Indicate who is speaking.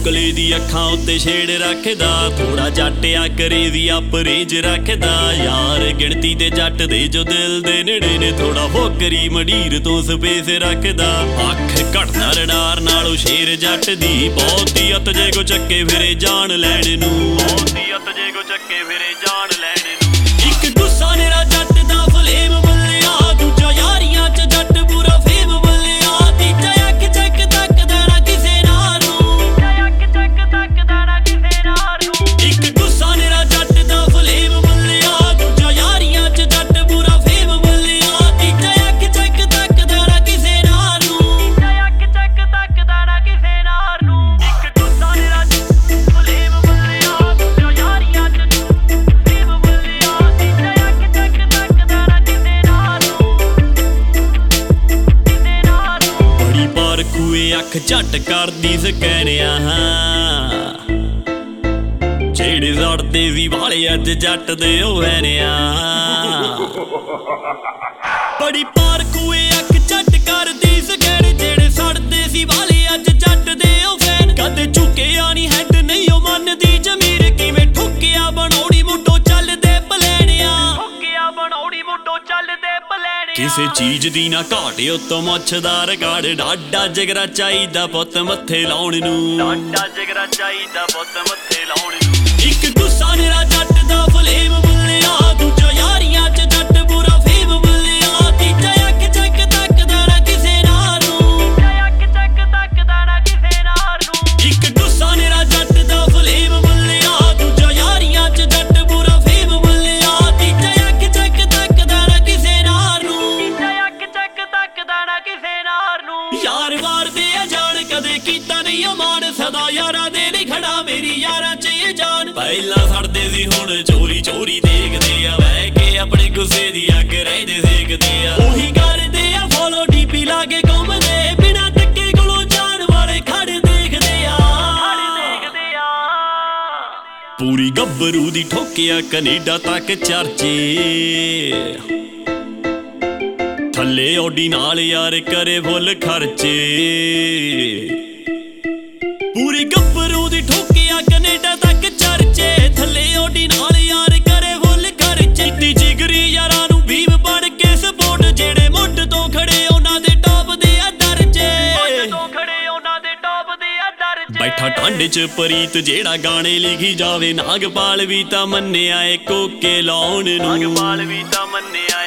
Speaker 1: ਕੋਕਲੇ ਦੀ ਅੱਖਾਂ ਉੱਤੇ ਛੇੜ ਰੱਖਦਾ, ਥੋੜਾ ਜੱਟਿਆ ਕਰੇ ਦੀ ਪਰਹੇਜ ਰੱਖਦਾ। ਯਾਰ ਗਿਣਤੀ ਦੇ ਜੱਟ ਦੇ ਜੋ ਦਿਲ ਦੇ ਨੇੜੇ ਨੇ, ਥੋੜਾ ਫੋਕਰੀ ਮੰਡੀਰ ਤੋਂ ਸਪੇਸ ਰੱਖਦਾ। ਅੱਖ ਘਟਦਾ ਰਡਾਰ ਨਾਲੋਂ ਸ਼ੇਰ ਜੱਟ ਦੀ, ਬਹੁਤੀ ਅੱਤ ਜੇ ਕੋ ਚੱਕੇ ਫਿਰੇ ਜਾਣ ਲੈਣ ਨੂੰ, ਬਹੁਤੀ ਅੱਤ ਜੇ ਕੋ ਚੱਕੇ ਫਿਰੇ ਜਾਣ ਲੈਣ ਨੂੰ। ਇੱਕ ਗੁੱਸਾ ਨੇਰਾ ਜੱਟ ਦਾ ਫਲੇਮ ਬੱਲਿਆ, ਦੂਜਾ ਯਾਰੀਆਂ ਚ ਜੱਟ ਪੂਰਾ ਫੇਮ ਬੱਲਿਆ। ਤੀਜਾ ਅੱਖ ਚੱਕ ਤੱਕਦਾ ਨਾ ਕਿਸੇ ਨਾਲ ਨੂੰ, ਅੱਖ ਚੱਕ ਤੱਕਦਾ ਨਾ ਕਿਸੇ ਨਾਲ ਨੂੰ। ਇੱਕ ਗੁੱਸਾ ਨੇਰਾ ਜੱਟ ਦਾ ਫਲੇਮ ਬੱਲਿਆ, ਦੂਜਾ ਯਾਰੀਆਂ ਚ ਜੱਟ ਪੂਰਾ ਫੇਮ ਬੱਲਿਆ। ਤੀਜਾ ਅੱਖ ਚੱਕ ਤੱਕਦਾ ਨਾ ਕਿਸੇ ਨਾਲ ਨੂੰ, ਅੱਖ ਚੱਕ ਤੱਕਦਾ ਨਾ ਕਿਸੇ ਨਾਲ ਨੂੰ। ਇੱਕ ਗੁੱਸਾ ਨੇਰਾ ਫਲੇਮ ਬੱਲਿਆ, ਦੂਜਾ ਯਾਰੀਆਂ ਚ ਫੇਮ ਬੱਲਿਆ। ਤੀਜਾ ਅੱਖ ਚੱਕ ਤੱਕਦਾ ਨਾ ਕਿਸੇ ਨਾਲ ਨੂੰ, ਕਿਸੇ ਨਾਲ ਨੂੰ। ਬੜੀ ਪਾਰਖੂਏ ਅੱਖ ਝੱਟ ਕਰਦੀ ਸਕੈਨਿਆ, ਜਿਹੜੇ ਸੜਦੇ ਸੀ ਵਾਲੇ ਅੱਜ ਜੱਟ ਦੇ ਉਹ ਵੈਨਿਆ। ਬੜੀ ਪਾਰਖੂਏ ਅੱਖ ਝੱਟ ਕਰਦੀ ਸਕੈਨ, ਜਿਹੜੇ ਸੜਦੇ ਸੀ ਵਾਲੇ ਅੱਜ ਜੱਟ ਦੇ ਉਹ ਫੈਨ। ਕਦੇ ਝੁਕਿਆ ਨੀ ਹੈਡ ਨਹੀਂ ਉਹ ਮੰਨਦੀ ਜ਼ਮੀਰ, ਕਿਵੇਂ ਠੁੱਕਿਆ ਬਣਾਉਣੀ ਮੁੱਢੋਂ ਚੱਲਦੇ ਪਲੈਣਿਆ, ਠੁੱਕਿਆ ਬਣਾਉਣੀ ਮੁੱਢੋਂ ਚੱਲਦੇ ਪਲੈਣਿਆ। ਕਿਸੇ ਚੀਜ਼ ਦੀ ਨਾ ਘਾਟ ਉੱਤੋਂ ਮੱਛਦਾ ਰਿਕਾਰਡ, ਡਾਡਾ ਜਿਗਰਾ ਚਾਹੀਦਾ ਪੁੱਤ ਮੱਥੇ ਲਾਉਣ ਨੂੰ, ਡਾਡਾ ਜਿਗਰਾ ਚਾਹੀਦਾ ਪੁੱਤ ਮੱਥੇ ਲਾਉਣ ਨੂੰ। ਇੱਕ ਗੁੱਸਾ ਨੇਰਾ ਜੱਟ ਦਾ ਫਲੇਮ ਬੱਲਿਆ, ਦੂਜਾ ਯਾਰੀਆਂ ਚ ਜੱਟ ਪੂਰਾ ਫੇਮ ਬੱਲਿਆ। ਤੀਜਾ ਅੱਖ ਚੱਕ ਤੱਕਦਾ ਨਾ ਕਿਸੇ ਨਾਲ ਨੂੰ, ਅੱਖ ਚੱਕ ਤੱਕਦਾ ਨਾ ਕਿਸੇ ਨਾਲ ਨੂੰ। ਇੱਕ ਗੁੱਸਾ ਨੇਰਾ ਜੱਟ ਦਾ ਫਲੇਮ ਬੱਲਿਆ, ਦੂਜਾ ਯਾਰੀਆਂ ਚ ਜੱਟ ਪੂਰਾ ਫੇਮ ਬੱਲਿਆ। ਤੀਜਾ ਅੱਖ ਚੱਕ ਤੱਕਦਾ ਨਾ ਕਿਸੇ ਨਾਲ ਨੂੰ, ਅੱਖ ਚੱਕ ਤੱਕਦਾ ਨਾ ਕਿਸੇ ਨਾਲ ਨੂੰ। ਯਾਰ ਵਾਰਦੇ ਆ ਜਾਣ ਕਦੇ ਕੀਤਾ ਨਹੀਂ ਅਮਾਨ, ਸਦਾ ਯਾਰਾਂ ਦੇ ਨਹੀਂ ਖੜਾ ਮੇਰੀ ਯਾਰਾਂ ਚ ਇਹ ਜਾਨ। ਪਹਿਲਾਂ ਸੜਦੇ ਸੀ ਹੁਣ ਚੋਰੀ ਚੋਰੀ ਦੇਖਦੇ ਆ, ਬਹਿ ਕੇ ਆਪਣੇ ਗੁੱਸੇ ਦੀ ਅੱਗ ਰਹਿੰਦੇ ਸੇਕਦੇ ਆ। ਉਹੀ ਕਰਦੇ ਆ ਫੋਲੋ ਡੀਪੀ ਲਾ ਕੇ ਘੁੰਮਦੇ, ਬਿਨਾਂ ਧੱਕੇ ਕੋਲੋਂ ਜਾਣ ਵਾਲੇ ਖੜ ਦੇਖਦੇ ਆ, ਦੇਖਦੇ ਆ। ਪੂਰੀ ਗੱਭਰੂ ਦੀ ਠੋਕਿਆ ਕੈਨੇਡਾ ਤੱਕ ਚਰਚੇ, ਥੱਲੇ ਓਡੀ ਨਾਲ ਯਾਰ ਕਰੇ ਫੁੱਲ ਖਰਚੇ। ਪੂਰੀ ਗੱਭਰੂ ਦੀ ਠੋਕਿਆ ਕੈਨੇਡਾ ਤੱਕ ਚਰਚੇ, ਥੱਲੇ ਓਡੀ ਨਾਲ ਯਾਰ ਕਰੇ ਫੁੱਲ ਖਰਚੇ। ਤੀ ਜਿਗਰੀ ਯਾਰਾਂ ਨੂੰ ਭੀਮ ਬਣ ਕੇ ਸਪੋਰਟ, ਜਿਹੜੇ ਮੁੱਢ ਤੋਂ ਖੜੇ ਉਹਨਾਂ ਦੇ ਟੌਪ ਦੇ ਆ ਦਰਜੇ, ਮੁੱਢ ਤੋਂ ਖੜੇ ਉਹਨਾਂ ਦੇ ਟੌਪ ਦੇ ਆ ਦਰਜੇ। ਬੈਠਾ ਠੰਡ ਚ ਪ੍ਰੀਤ ਜਿਹੜਾ ਗਾਣੇ ਲਿਖੀ ਜਾਵੇ, ਨਾਗਪਾਲ ਵੀ ਤਾਂ ਮੰਨਿਆ ਏ ਕੋਕੇ ਲਾਉਣ ਨੂੰ, ਨਾਗਪਾਲ ਵੀ ਤਾਂ ਮੰਨਿਆ